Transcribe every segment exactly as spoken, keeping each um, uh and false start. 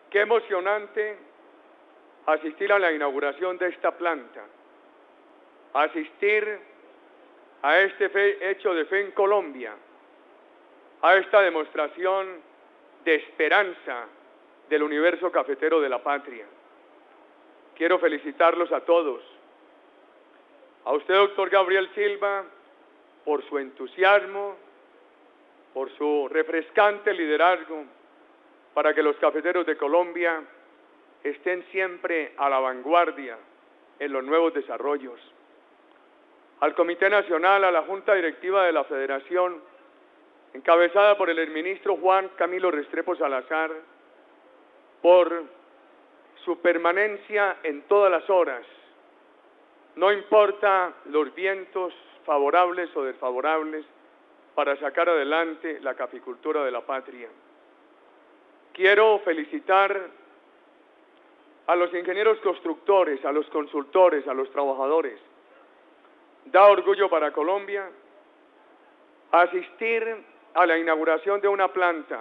Qué emocionante asistir a la inauguración de esta planta, asistir a este fe, hecho de fe en Colombia, a esta demostración de esperanza del universo cafetero de la patria. Quiero felicitarlos a todos. A usted, doctor Gabriel Silva, por su entusiasmo, por su refrescante liderazgo, para que los cafeteros de Colombia estén siempre a la vanguardia en los nuevos desarrollos. Al Comité Nacional, a la Junta Directiva de la Federación, encabezada por el exministro Juan Camilo Restrepo Salazar, por su permanencia en todas las horas, no importa los vientos favorables o desfavorables, para sacar adelante la caficultura de la patria. Quiero felicitar a los ingenieros constructores, a los consultores, a los trabajadores. Da orgullo para Colombia asistir a la inauguración de una planta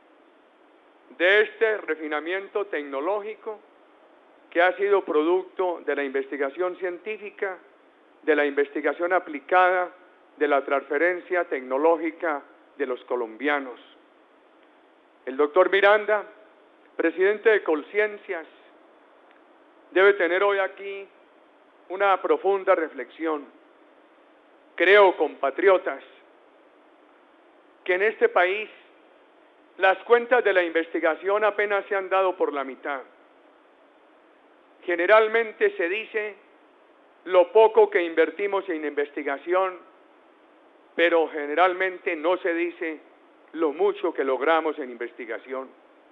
de este refinamiento tecnológico que ha sido producto de la investigación científica, de la investigación aplicada, de la transferencia tecnológica de los colombianos. El doctor Miranda, presidente de Colciencias, debe tener hoy aquí una profunda reflexión. Creo, compatriotas, que en este país las cuentas de la investigación apenas se han dado por la mitad. Generalmente se dice lo poco que invertimos en investigación, pero generalmente no se dice lo mucho que logramos en investigación.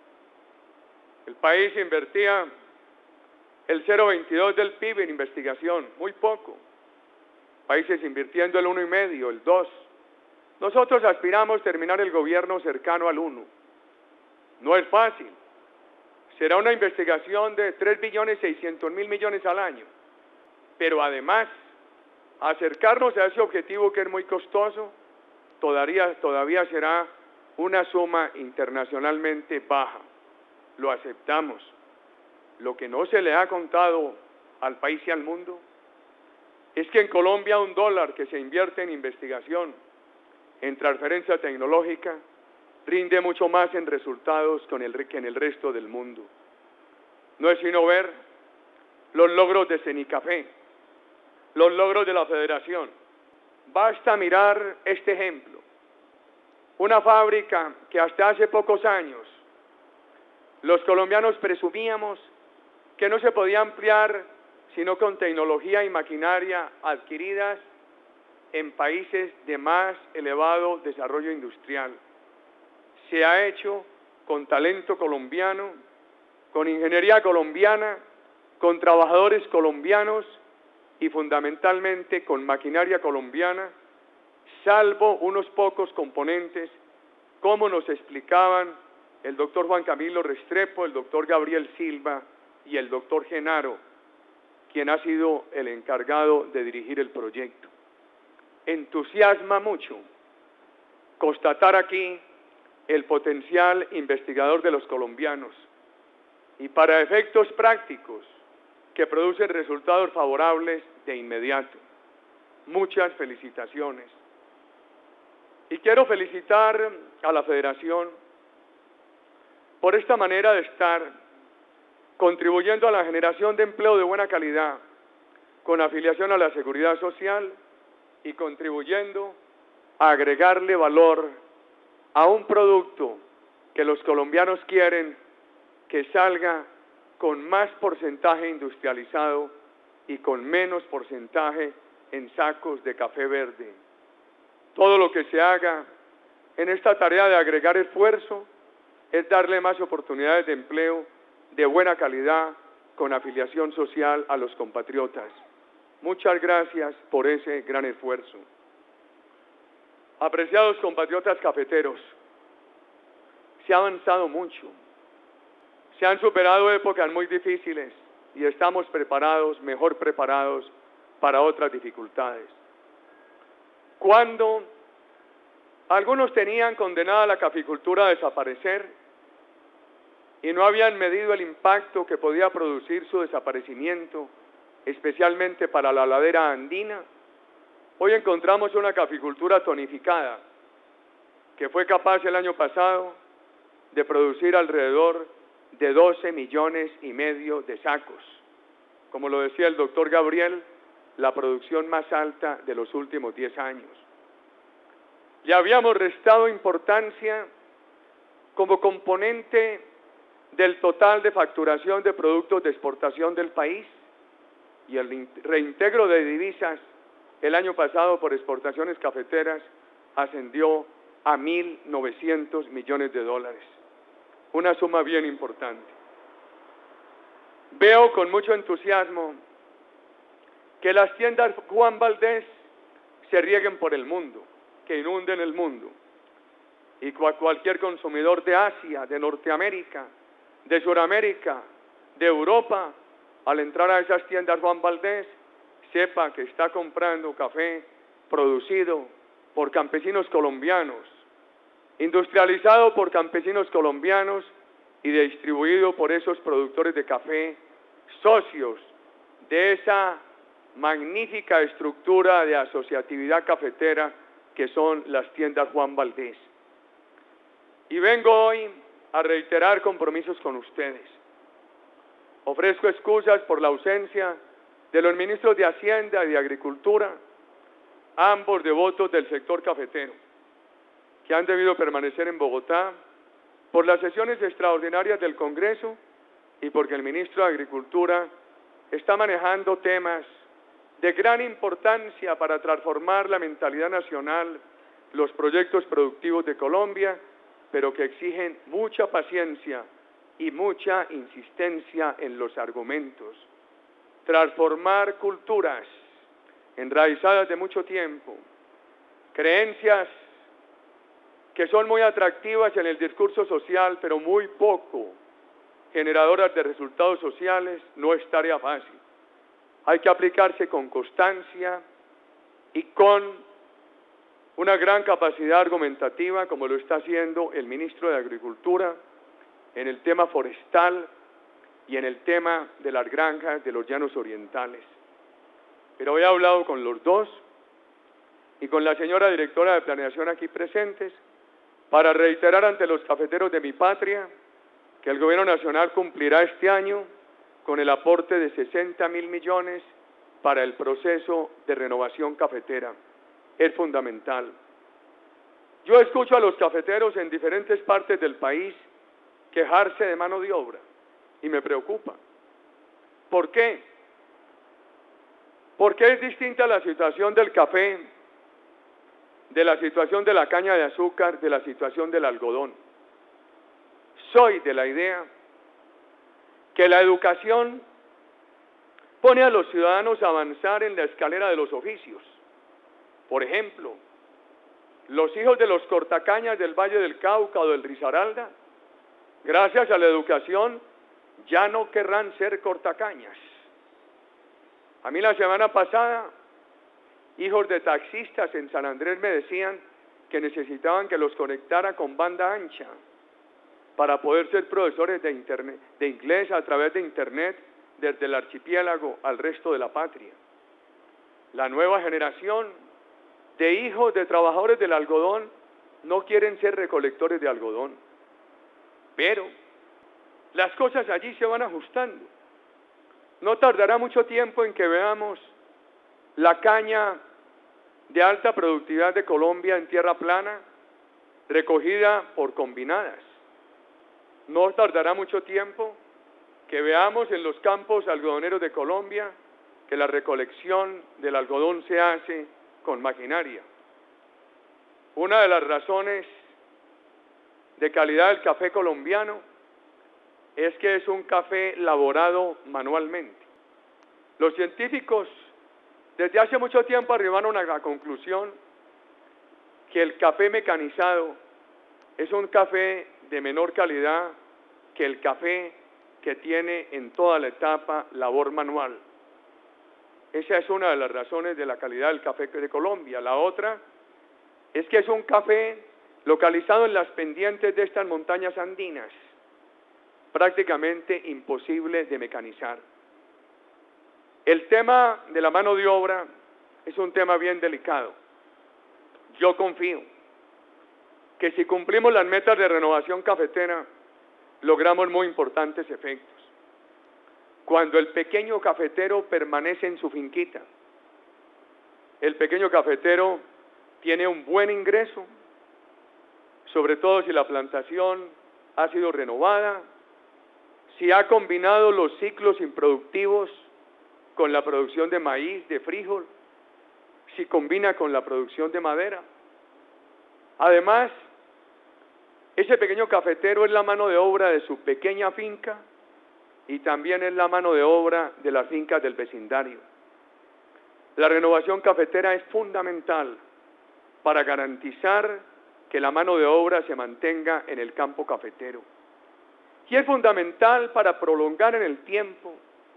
El país invertía el cero coma veintidós del P I B en investigación, muy poco. Países invirtiendo el uno y medio, el dos. Nosotros aspiramos a terminar el gobierno cercano al uno. No es fácil. Será una investigación de tres billones seiscientos mil millones al año. Pero además, acercarnos a ese objetivo que es muy costoso, todavía, todavía será una suma internacionalmente baja. Lo aceptamos. Lo que no se le ha contado al país y al mundo es que en Colombia un dólar que se invierte en investigación, en transferencia tecnológica, rinde mucho más en resultados que en el, que en el resto del mundo. No es sino ver los logros de Cenicafé, los logros de la Federación. Basta mirar este ejemplo. Una fábrica que hasta hace pocos años los colombianos presumíamos que no se podía ampliar sino con tecnología y maquinaria adquiridas en países de más elevado desarrollo industrial. Se ha hecho con talento colombiano, con ingeniería colombiana, con trabajadores colombianos y fundamentalmente con maquinaria colombiana, salvo unos pocos componentes, como nos explicaban el doctor Juan Camilo Restrepo, el doctor Gabriel Silva y el doctor Genaro, quien ha sido el encargado de dirigir el proyecto. Entusiasma mucho constatar aquí el potencial investigador de los colombianos y para efectos prácticos que producen resultados favorables de inmediato. Muchas felicitaciones. Y quiero felicitar a la Federación por esta manera de estar contribuyendo a la generación de empleo de buena calidad, con afiliación a la Seguridad Social y contribuyendo a agregarle valor a un producto que los colombianos quieren que salga con más porcentaje industrializado y con menos porcentaje en sacos de café verde. Todo lo que se haga en esta tarea de agregar esfuerzo es darle más oportunidades de empleo de buena calidad con afiliación social a los compatriotas. Muchas gracias por ese gran esfuerzo. Apreciados compatriotas cafeteros, se ha avanzado mucho. Se han superado épocas muy difíciles y estamos preparados, mejor preparados para otras dificultades. Cuando algunos tenían condenada la caficultura a desaparecer, y no habían medido el impacto que podía producir su desaparecimiento, especialmente para la ladera andina, hoy encontramos una caficultura tonificada que fue capaz el año pasado de producir alrededor de doce millones y medio de sacos. Como lo decía el doctor Gabriel, la producción más alta de los últimos diez años. Le habíamos restado importancia como componente del total de facturación de productos de exportación del país, y el reintegro de divisas el año pasado por exportaciones cafeteras ascendió a mil novecientos millones de dólares, una suma bien importante. Veo con mucho entusiasmo que las tiendas Juan Valdez se rieguen por el mundo, que inunden el mundo, y cualquier consumidor de Asia, de Norteamérica, de Sudamérica, de Europa, al entrar a esas tiendas Juan Valdez, sepa que está comprando café producido por campesinos colombianos, industrializado por campesinos colombianos y distribuido por esos productores de café, socios de esa magnífica estructura de asociatividad cafetera que son las tiendas Juan Valdez. Y vengo hoy a reiterar compromisos con ustedes. Ofrezco excusas por la ausencia de los ministros de Hacienda y de Agricultura, ambos devotos del sector cafetero, que han debido permanecer en Bogotá por las sesiones extraordinarias del Congreso y porque el ministro de Agricultura está manejando temas de gran importancia para transformar la mentalidad nacional, los proyectos productivos de Colombia, pero que exigen mucha paciencia y mucha insistencia en los argumentos. Transformar culturas enraizadas de mucho tiempo, creencias que son muy atractivas en el discurso social, pero muy poco generadoras de resultados sociales, no es tarea fácil. Hay que aplicarse con constancia y con una gran capacidad argumentativa, como lo está haciendo el ministro de Agricultura en el tema forestal y en el tema de las granjas de los llanos orientales. Pero he hablado con los dos y con la señora directora de Planeación aquí presentes para reiterar ante los cafeteros de mi patria que el Gobierno Nacional cumplirá este año con el aporte de sesenta mil millones para el proceso de renovación cafetera. Es fundamental. Yo escucho a los cafeteros en diferentes partes del país quejarse de mano de obra y me preocupa. ¿Por qué? Porque es distinta la situación del café, de la situación de la caña de azúcar, de la situación del algodón. Soy de la idea que la educación pone a los ciudadanos a avanzar en la escalera de los oficios. Por ejemplo, los hijos de los cortacañas del Valle del Cauca o del Risaralda, gracias a la educación, ya no querrán ser cortacañas. A mí la semana pasada, hijos de taxistas en San Andrés me decían que necesitaban que los conectara con banda ancha para poder ser profesores de, internet, de inglés a través de internet desde el archipiélago al resto de la patria. La nueva generación de hijos de trabajadores del algodón no quieren ser recolectores de algodón, pero las cosas allí se van ajustando. No tardará mucho tiempo en que veamos la caña de alta productividad de Colombia en tierra plana recogida por combinadas. No tardará mucho tiempo que veamos en los campos algodoneros de Colombia que la recolección del algodón se hace con maquinaria. Una de las razones de calidad del café colombiano es que es un café laborado manualmente. Los científicos desde hace mucho tiempo arribaron a la conclusión que el café mecanizado es un café de menor calidad que el café que tiene en toda la etapa labor manual. Esa es una de las razones de la calidad del café de Colombia. La otra es que es un café localizado en las pendientes de estas montañas andinas. prácticamente imposible de mecanizar. El tema de la mano de obra es un tema bien delicado. Yo confío que si cumplimos las metas de renovación cafetera, logramos muy importantes efectos. Cuando el pequeño cafetero permanece en su finquita, el pequeño cafetero tiene un buen ingreso, sobre todo si la plantación ha sido renovada, si ha combinado los ciclos improductivos con la producción de maíz, de frijol, si combina con la producción de madera. Además, ese pequeño cafetero es la mano de obra de su pequeña finca y también es la mano de obra de las fincas del vecindario. La renovación cafetera es fundamental para garantizar que la mano de obra se mantenga en el campo cafetero. Y es fundamental para prolongar en el tiempo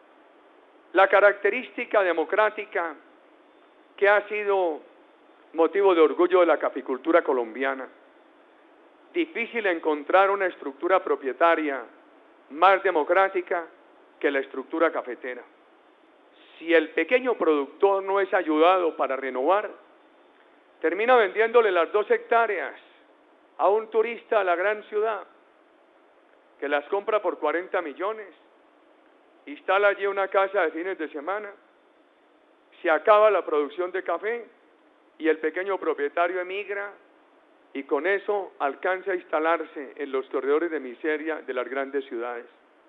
la característica democrática que ha sido motivo de orgullo de la caficultura colombiana. Difícil encontrar una estructura propietaria más democrática que la estructura cafetera. Si el pequeño productor no es ayudado para renovar, termina vendiéndole las dos hectáreas a un turista a la gran ciudad, que las compra por cuarenta millones, instala allí una casa de fines de semana, se acaba la producción de café y el pequeño propietario emigra y con eso alcanza a instalarse en los corredores de miseria de las grandes ciudades.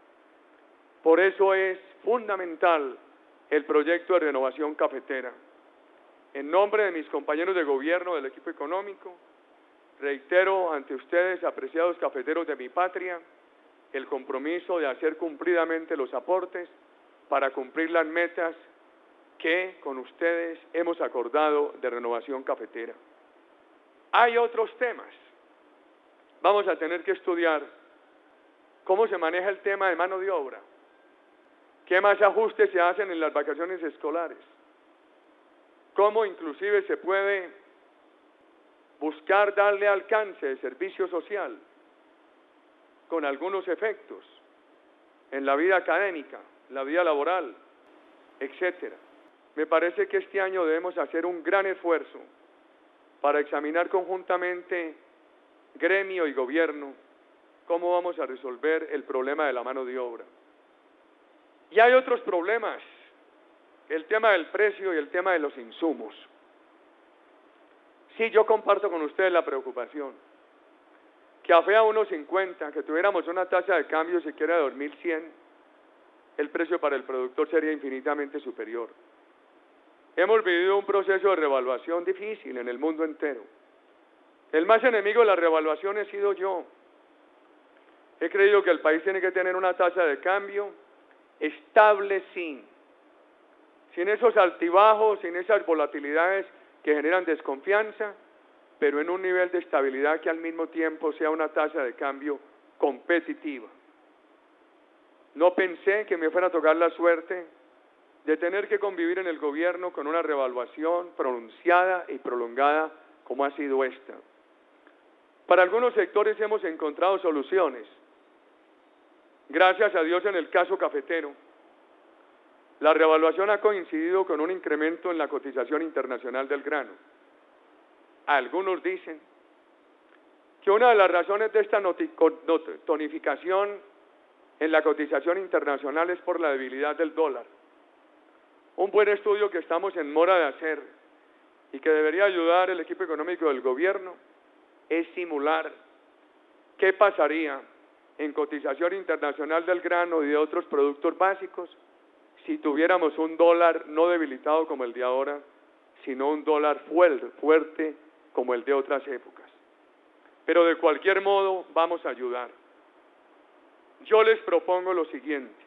Por eso es fundamental el proyecto de renovación cafetera. En nombre de mis compañeros de gobierno del equipo económico, reitero ante ustedes, apreciados cafeteros de mi patria, el compromiso de hacer cumplidamente los aportes para cumplir las metas que con ustedes hemos acordado de renovación cafetera. Hay otros temas. Vamos a tener que estudiar cómo se maneja el tema de mano de obra, qué más ajustes se hacen en las vacaciones escolares, cómo inclusive se puede buscar darle alcance de servicio social con algunos efectos en la vida académica, la vida laboral, etcétera. Me parece que este año debemos hacer un gran esfuerzo para examinar conjuntamente gremio y gobierno cómo vamos a resolver el problema de la mano de obra. Y hay otros problemas, el tema del precio y el tema de los insumos. Sí, yo comparto con ustedes la preocupación, que a fe a uno cincuenta, que tuviéramos una tasa de cambio siquiera de dos mil cien, el precio para el productor sería infinitamente superior. Hemos vivido un proceso de revaluación difícil en el mundo entero. El más enemigo de la revaluación he sido yo. He creído que el país tiene que tener una tasa de cambio estable, sin, sin esos altibajos, sin esas volatilidades que generan desconfianza, pero en un nivel de estabilidad que al mismo tiempo sea una tasa de cambio competitiva. No pensé que me fuera a tocar la suerte de tener que convivir en el gobierno con una revaluación pronunciada y prolongada como ha sido esta. Para algunos sectores hemos encontrado soluciones. Gracias a Dios en el caso cafetero, la revaluación ha coincidido con un incremento en la cotización internacional del grano. Algunos dicen que una de las razones de esta tonificación en la cotización internacional es por la debilidad del dólar. Un buen estudio que estamos en mora de hacer y que debería ayudar el equipo económico del gobierno es simular qué pasaría en cotización internacional del grano y de otros productos básicos si tuviéramos un dólar no debilitado como el de ahora, sino un dólar fuerte, fuerte como el de otras épocas. Pero de cualquier modo vamos a ayudar. Yo les propongo lo siguiente,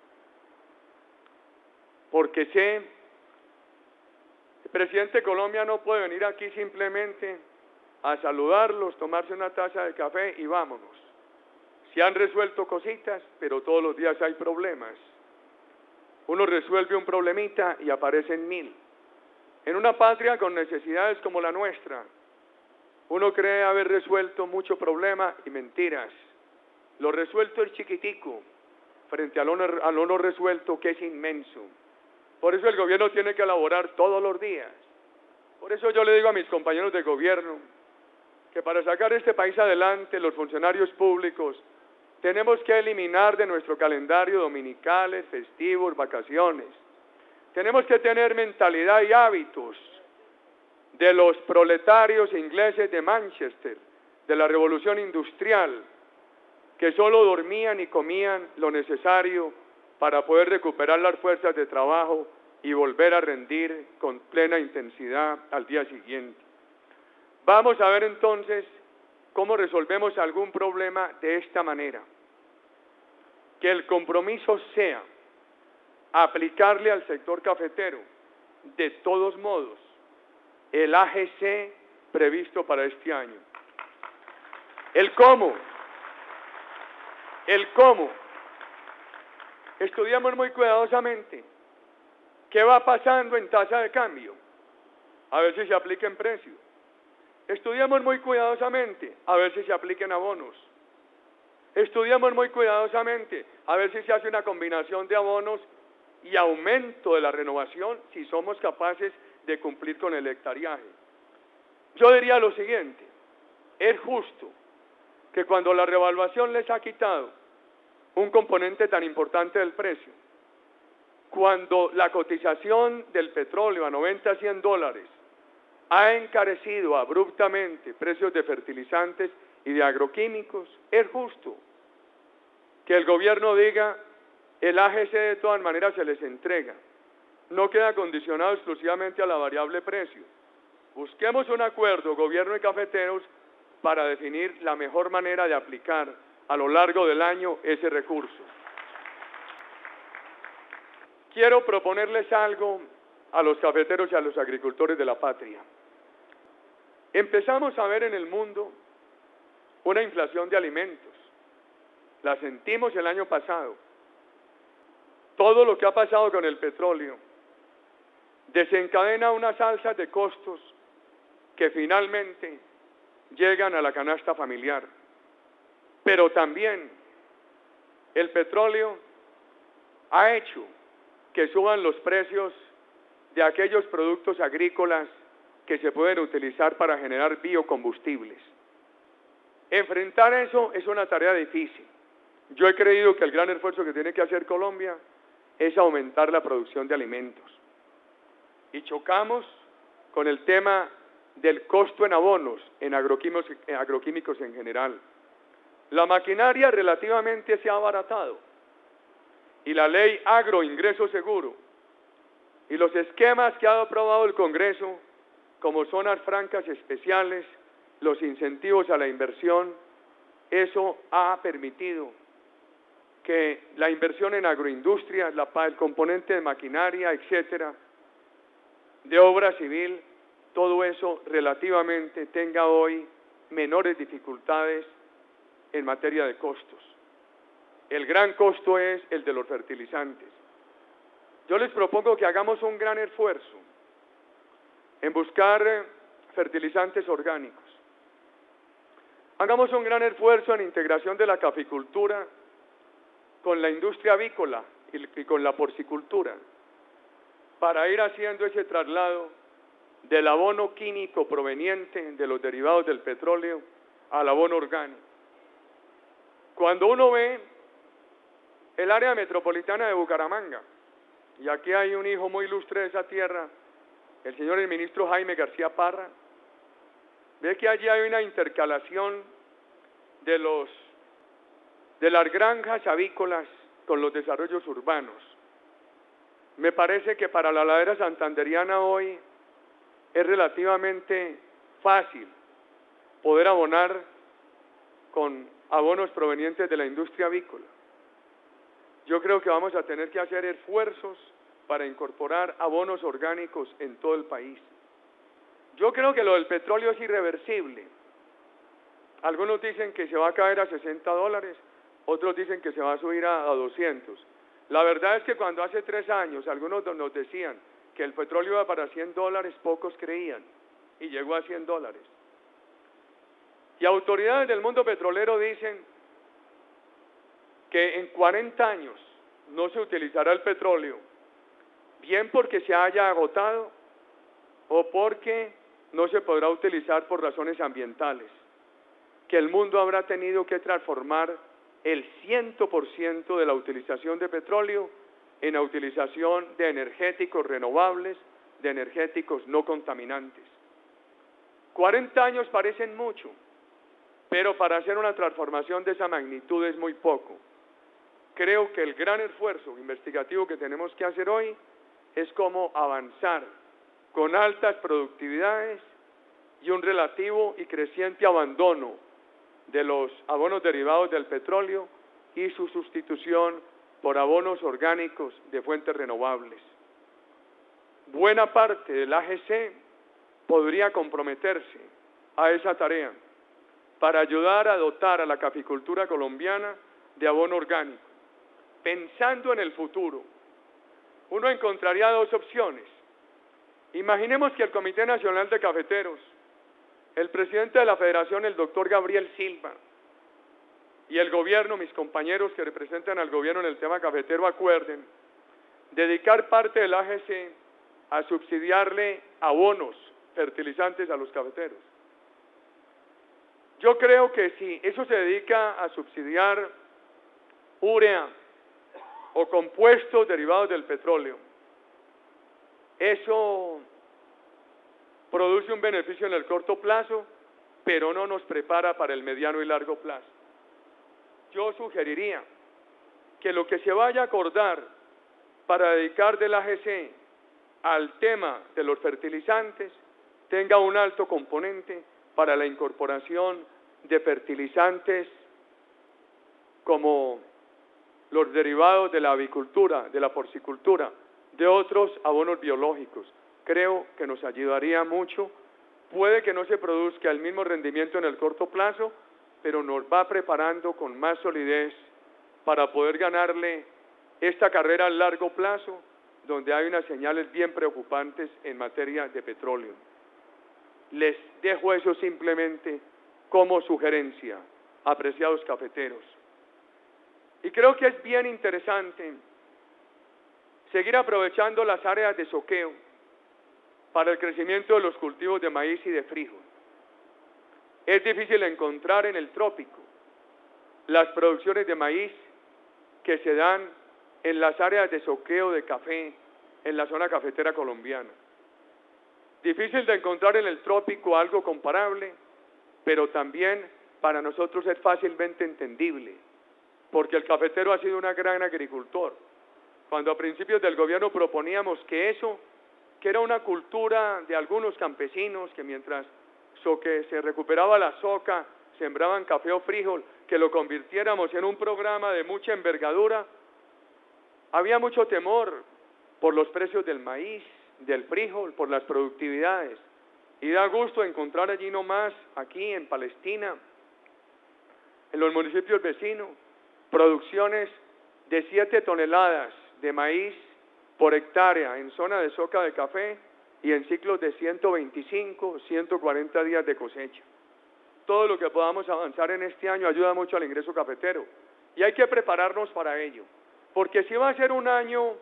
porque sé, el presidente de Colombia no puede venir aquí simplemente a saludarlos, tomarse una taza de café y vámonos. Se han resuelto cositas, pero todos los días hay problemas. Uno resuelve un problemita y aparecen mil. En una patria con necesidades como la nuestra, uno cree haber resuelto mucho problema y mentiras. Lo resuelto es chiquitico frente a lo, no- a lo no resuelto, que es inmenso. Por eso el gobierno tiene que elaborar todos los días. Por eso yo le digo a mis compañeros de gobierno que para sacar este país adelante, los funcionarios públicos, tenemos que eliminar de nuestro calendario dominicales, festivos, vacaciones. Tenemos que tener mentalidad y hábitos de los proletarios ingleses de Manchester, de la revolución industrial, que solo dormían y comían lo necesario para poder recuperar las fuerzas de trabajo y volver a rendir con plena intensidad al día siguiente. Vamos a ver entonces cómo resolvemos algún problema de esta manera. Que el compromiso sea aplicarle al sector cafetero, de todos modos, el A G C previsto para este año. El cómo. El cómo. Estudiamos muy cuidadosamente qué va pasando en tasa de cambio, a ver si se aplica en precio. Estudiamos muy cuidadosamente a ver si se apliquen abonos. Estudiamos muy cuidadosamente a ver si se hace una combinación de abonos y aumento de la renovación si somos capaces de cumplir con el hectariaje. Yo diría lo siguiente, es justo que cuando la revaluación les ha quitado un componente tan importante del precio, cuando la cotización del petróleo a noventa a cien dólares ha encarecido abruptamente precios de fertilizantes y de agroquímicos, es justo que el gobierno diga, el A G C de todas maneras se les entrega, no queda condicionado exclusivamente a la variable precio. Busquemos un acuerdo, gobierno y cafeteros, para definir la mejor manera de aplicar a lo largo del año ese recurso. Quiero proponerles algo a los cafeteros y a los agricultores de la patria. Empezamos a ver en el mundo una inflación de alimentos. La sentimos el año pasado. Todo lo que ha pasado con el petróleo desencadena unas alzas de costos que finalmente llegan a la canasta familiar. Pero también el petróleo ha hecho que suban los precios de aquellos productos agrícolas que se pueden utilizar para generar biocombustibles. Enfrentar eso es una tarea difícil. Yo he creído que el gran esfuerzo que tiene que hacer Colombia es aumentar la producción de alimentos. Y chocamos con el tema del costo en abonos, en agroquímicos, en agroquímicos en general. La maquinaria relativamente se ha abaratado y la ley agroingreso seguro y los esquemas que ha aprobado el Congreso, como zonas francas especiales, los incentivos a la inversión, eso ha permitido que la inversión en agroindustria, la, el componente de maquinaria, etcétera, de obra civil, todo eso relativamente tenga hoy menores dificultades en materia de costos. El gran costo es el de los fertilizantes. Yo les propongo que hagamos un gran esfuerzo en buscar fertilizantes orgánicos. Hagamos un gran esfuerzo en integración de la caficultura con la industria avícola y con la porcicultura, para ir haciendo ese traslado del abono químico proveniente de los derivados del petróleo al abono orgánico. Cuando uno ve el área metropolitana de Bucaramanga, y aquí hay un hijo muy ilustre de esa tierra, el señor el ministro Jaime García Parra, ve que allí hay una intercalación de los de las granjas avícolas con los desarrollos urbanos. Me parece que para la ladera santanderiana hoy es relativamente fácil poder abonar con abonos provenientes de la industria avícola. Yo creo que vamos a tener que hacer esfuerzos para incorporar abonos orgánicos en todo el país. Yo creo que lo del petróleo es irreversible. Algunos dicen que se va a caer a sesenta dólares, otros dicen que se va a subir a, a doscientos. La verdad es que cuando hace tres años algunos nos decían que el petróleo iba para cien dólares, pocos creían, y llegó a cien dólares. Y autoridades del mundo petrolero dicen que en cuarenta años no se utilizará el petróleo, bien porque se haya agotado o porque no se podrá utilizar por razones ambientales, que el mundo habrá tenido que transformar el cien por ciento de la utilización de petróleo en la utilización de energéticos renovables, de energéticos no contaminantes. cuarenta años parecen mucho, pero para hacer una transformación de esa magnitud es muy poco. Creo que el gran esfuerzo investigativo que tenemos que hacer hoy es cómo avanzar con altas productividades y un relativo y creciente abandono de los abonos derivados del petróleo y su sustitución por abonos orgánicos de fuentes renovables. Buena parte del A G C podría comprometerse a esa tarea para ayudar a dotar a la caficultura colombiana de abono orgánico. Pensando en el futuro, uno encontraría dos opciones. Imaginemos que el Comité Nacional de Cafeteros, el presidente de la Federación, el doctor Gabriel Silva, y el gobierno, mis compañeros que representan al gobierno en el tema cafetero, acuerden dedicar parte del A G C a subsidiarle abonos fertilizantes a los cafeteros. Yo creo que si eso se dedica a subsidiar urea o compuestos derivados del petróleo, eso produce un beneficio en el corto plazo, pero no nos prepara para el mediano y largo plazo. Yo sugeriría que lo que se vaya a acordar para dedicar del A G C al tema de los fertilizantes tenga un alto componente para la incorporación de fertilizantes como los derivados de la avicultura, de la porcicultura, de otros abonos biológicos. Creo que nos ayudaría mucho. Puede que no se produzca el mismo rendimiento en el corto plazo, pero nos va preparando con más solidez para poder ganarle esta carrera a largo plazo, donde hay unas señales bien preocupantes en materia de petróleo. Les dejo eso simplemente como sugerencia, apreciados cafeteros. Y creo que es bien interesante seguir aprovechando las áreas de soqueo para el crecimiento de los cultivos de maíz y de frijol. Es difícil encontrar en el trópico las producciones de maíz que se dan en las áreas de soqueo de café en la zona cafetera colombiana. Difícil de encontrar en el trópico algo comparable, pero también para nosotros es fácilmente entendible, porque el cafetero ha sido un gran agricultor. Cuando a principios del gobierno proponíamos que eso, que era una cultura de algunos campesinos que mientras so que se recuperaba la soca, sembraban café o frijol, que lo convirtiéramos en un programa de mucha envergadura, había mucho temor por los precios del maíz, del frijol, por las productividades. Y da gusto encontrar allí nomás, aquí en Palestina, en los municipios vecinos, producciones de siete toneladas de maíz por hectárea en zona de soca de café y en ciclos de ciento veinticinco, ciento cuarenta días de cosecha. Todo lo que podamos avanzar en este año ayuda mucho al ingreso cafetero y hay que prepararnos para ello, porque si va a ser un año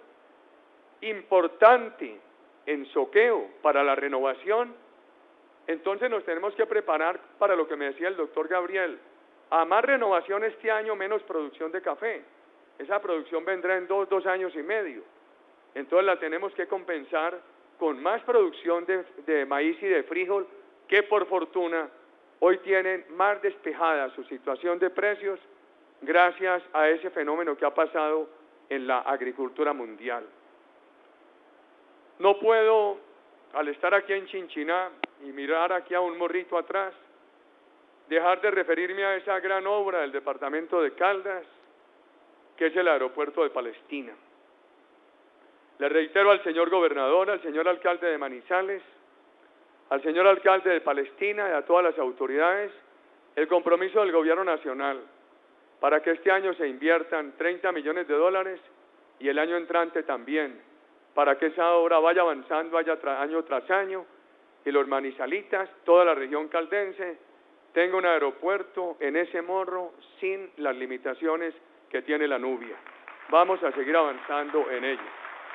importante en soqueo para la renovación, entonces nos tenemos que preparar para lo que me decía el doctor Gabriel. A más renovación este año, menos producción de café. Esa producción vendrá en dos, dos años y medio. Entonces la tenemos que compensar con más producción de, de maíz y de frijol, que por fortuna hoy tienen más despejada su situación de precios gracias a ese fenómeno que ha pasado en la agricultura mundial. No puedo, al estar aquí en Chinchiná y mirar aquí a un morrito atrás, dejar de referirme a esa gran obra del departamento de Caldas, que es el aeropuerto de Palestina. Le reitero al señor gobernador, al señor alcalde de Manizales, al señor alcalde de Palestina y a todas las autoridades, el compromiso del gobierno nacional para que este año se inviertan treinta millones de dólares y el año entrante también, para que esa obra vaya avanzando año tras año y los manizalitas, toda la región caldense, tenga un aeropuerto en ese morro sin las limitaciones que tiene la Nubia. Vamos a seguir avanzando en ello.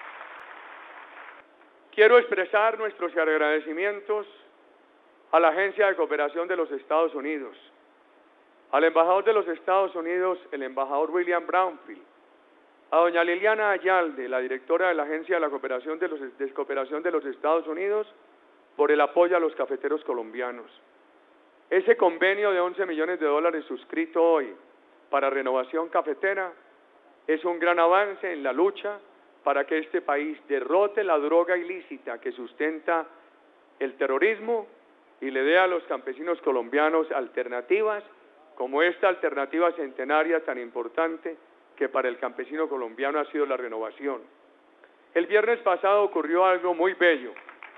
Quiero expresar nuestros agradecimientos a la Agencia de Cooperación de los Estados Unidos, al embajador de los Estados Unidos, el embajador William Brownfield, a doña Liliana Ayalde, la directora de la Agencia de la Cooperación de, los, de Cooperación de los Estados Unidos, por el apoyo a los cafeteros colombianos. Ese convenio de once millones de dólares suscrito hoy para renovación cafetera es un gran avance en la lucha para que este país derrote la droga ilícita que sustenta el terrorismo y le dé a los campesinos colombianos alternativas como esta alternativa centenaria tan importante que para el campesino colombiano ha sido la renovación. El viernes pasado ocurrió algo muy bello.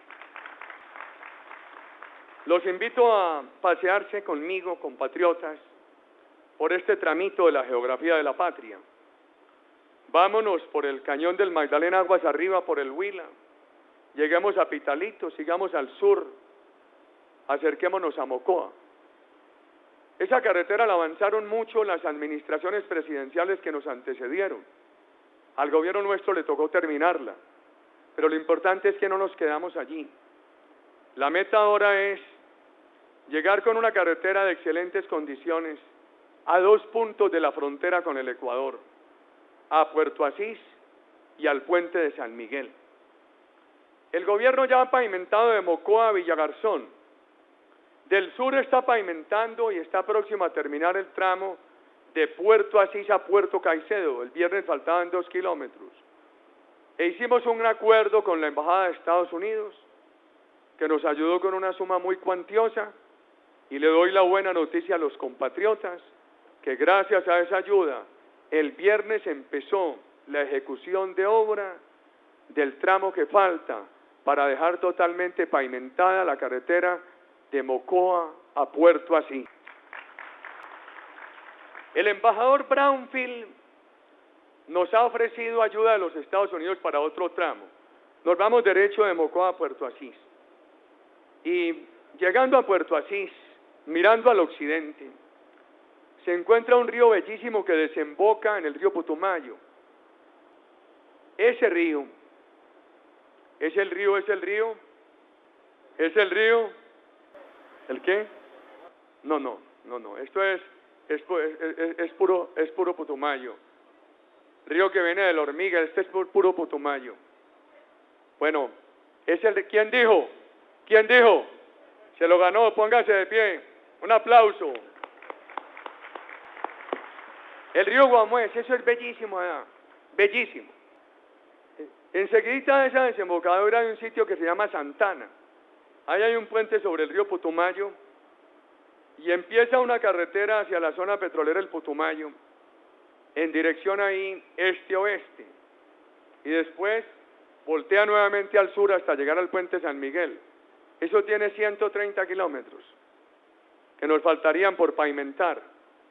Los invito a pasearse conmigo, compatriotas, por este tramito de la geografía de la patria. Vámonos por el cañón del Magdalena aguas arriba, por el Huila. Lleguemos a Pitalito, sigamos al sur, acerquémonos a Mocoa. Esa carretera la avanzaron mucho las administraciones presidenciales que nos antecedieron. Al gobierno nuestro le tocó terminarla, pero lo importante es que no nos quedamos allí. La meta ahora es llegar con una carretera de excelentes condiciones a dos puntos de la frontera con el Ecuador, a Puerto Asís y al puente de San Miguel. El gobierno ya ha pavimentado de Mocoa a Villagarzón. Del sur está pavimentando y está próximo a terminar el tramo de Puerto Asís a Puerto Caicedo. El viernes faltaban dos kilómetros. E hicimos un acuerdo con la Embajada de Estados Unidos, que nos ayudó con una suma muy cuantiosa, y le doy la buena noticia a los compatriotas, que gracias a esa ayuda, el viernes empezó la ejecución de obra del tramo que falta para dejar totalmente pavimentada la carretera de Mocoa a Puerto Asís. El embajador Brownfield nos ha ofrecido ayuda de los Estados Unidos para otro tramo. Nos vamos derecho de Mocoa a Puerto Asís. Y llegando a Puerto Asís, mirando al occidente, se encuentra un río bellísimo que desemboca en el río Putumayo. Ese río, es el río, es el río, es el río, ¿el qué? No, no, no, no, esto es, es, es, es, puro, es puro Putumayo. Río que viene de la Hormiga, este es puro Putumayo. Bueno, es el de, ¿quién dijo? ¿Quién dijo? Se lo ganó, póngase de pie. Un aplauso. El río Guamués, eso es bellísimo allá, bellísimo. Enseguida de esa desembocadura hay un sitio que se llama Santana. Ahí hay un puente sobre el río Putumayo y empieza una carretera hacia la zona petrolera del Putumayo en dirección ahí este-oeste. Y después voltea nuevamente al sur hasta llegar al puente San Miguel. Eso tiene ciento treinta kilómetros que nos faltarían por pavimentar.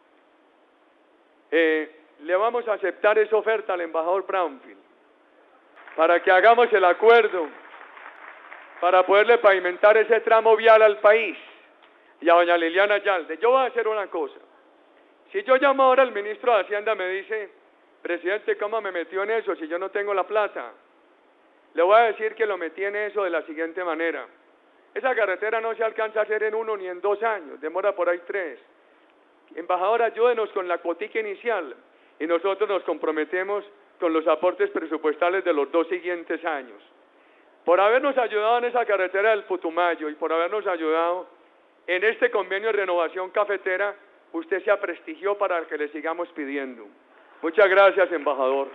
Eh, le vamos a aceptar esa oferta al embajador Brownfield para que hagamos el acuerdo para poderle pavimentar ese tramo vial al país y a doña Liliana Ayalde. Yo voy a hacer una cosa. Si yo llamo ahora al ministro de Hacienda, me dice, presidente, ¿cómo me metió en eso si yo no tengo la plata? Le voy a decir que lo metí en eso de la siguiente manera. Esa carretera no se alcanza a hacer en uno ni en dos años, demora por ahí tres. Embajador, ayúdenos con la cuotica inicial y nosotros nos comprometemos con los aportes presupuestales de los dos siguientes años. Por habernos ayudado en esa carretera del Putumayo y por habernos ayudado en este convenio de renovación cafetera, usted se prestigió para que le sigamos pidiendo. Muchas gracias, embajador.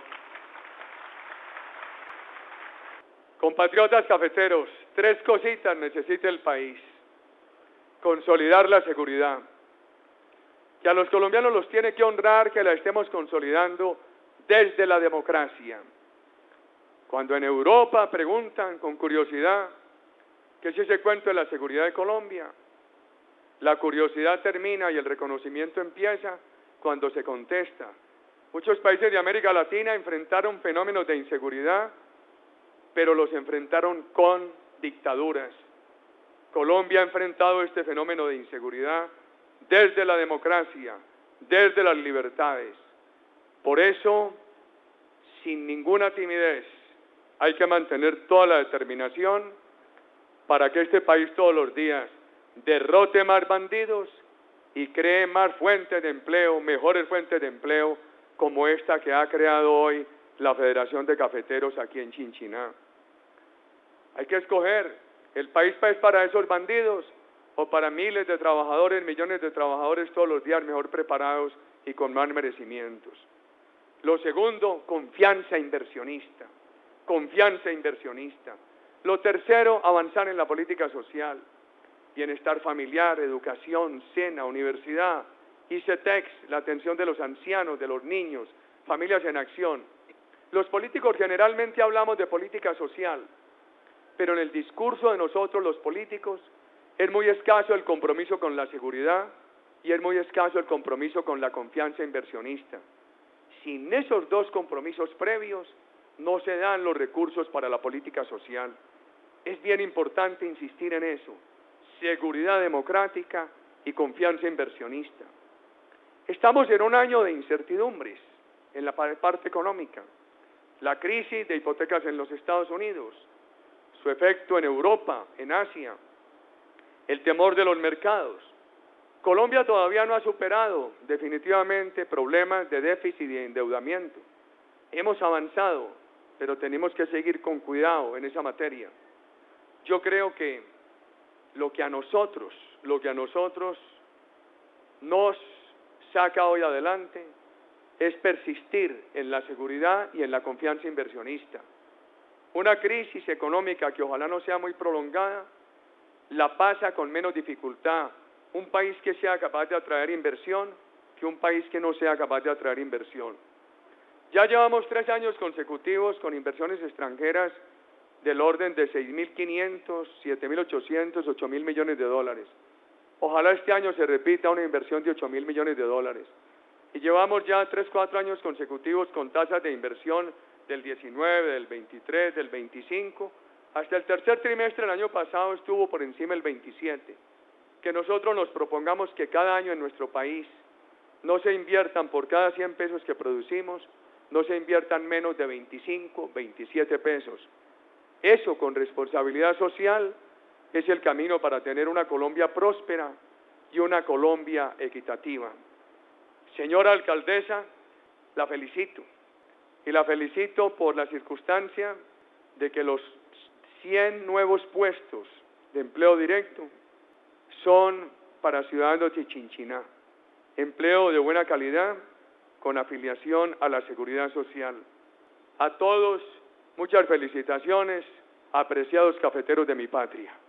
Compatriotas cafeteros, tres cositas necesita el país. Consolidar la seguridad, que a los colombianos los tiene que honrar que la estemos consolidando desde la democracia. Cuando en Europa preguntan con curiosidad qué es ese cuento de la seguridad de Colombia, la curiosidad termina y el reconocimiento empieza cuando se contesta. Muchos países de América Latina enfrentaron fenómenos de inseguridad, pero los enfrentaron con dictaduras. Colombia ha enfrentado este fenómeno de inseguridad desde la democracia, desde las libertades. Por eso, sin ninguna timidez, hay que mantener toda la determinación para que este país todos los días derrote más bandidos y cree más fuentes de empleo, mejores fuentes de empleo, como esta que ha creado hoy la Federación de Cafeteros aquí en Chinchiná. Hay que escoger, ¿el país es para esos bandidos o para miles de trabajadores, millones de trabajadores todos los días mejor preparados y con más merecimientos? Lo segundo, confianza inversionista, confianza inversionista. Lo tercero, avanzar en la política social, bienestar familiar, educación, SENA, universidad, ICETEX, la atención de los ancianos, de los niños, familias en acción. Los políticos generalmente hablamos de política social, pero en el discurso de nosotros los políticos es muy escaso el compromiso con la seguridad y es muy escaso el compromiso con la confianza inversionista. Sin esos dos compromisos previos no se dan los recursos para la política social. Es bien importante insistir en eso, seguridad democrática y confianza inversionista. Estamos en un año de incertidumbres en la parte económica. La crisis de hipotecas en los Estados Unidos, su efecto en Europa, en Asia, el temor de los mercados. Colombia todavía no ha superado definitivamente problemas de déficit y de endeudamiento. Hemos avanzado, pero tenemos que seguir con cuidado en esa materia. Yo creo que lo que a nosotros, lo que a nosotros nos saca hoy adelante es persistir en la seguridad y en la confianza inversionista. Una crisis económica que ojalá no sea muy prolongada, la pasa con menos dificultad un país que sea capaz de atraer inversión que un país que no sea capaz de atraer inversión. Ya llevamos tres años consecutivos con inversiones extranjeras del orden de seis mil quinientos, siete mil ochocientos, ocho mil millones de dólares. Ojalá este año se repita una inversión de ocho mil millones de dólares. Y llevamos ya tres, cuatro años consecutivos con tasas de inversión del diecinueve, del veintitrés, del veinticinco, hasta el tercer trimestre del año pasado estuvo por encima del veintisiete. Que nosotros nos propongamos que cada año en nuestro país no se inviertan por cada cien pesos que producimos, no se inviertan menos de veinticinco, veintisiete pesos. Eso con responsabilidad social es el camino para tener una Colombia próspera y una Colombia equitativa. Señora alcaldesa, la felicito. Y la felicito por la circunstancia de que los cien nuevos puestos de empleo directo son para ciudadanos de Chinchiná. Empleo de buena calidad con afiliación a la seguridad social. A todos, muchas felicitaciones, apreciados cafeteros de mi patria.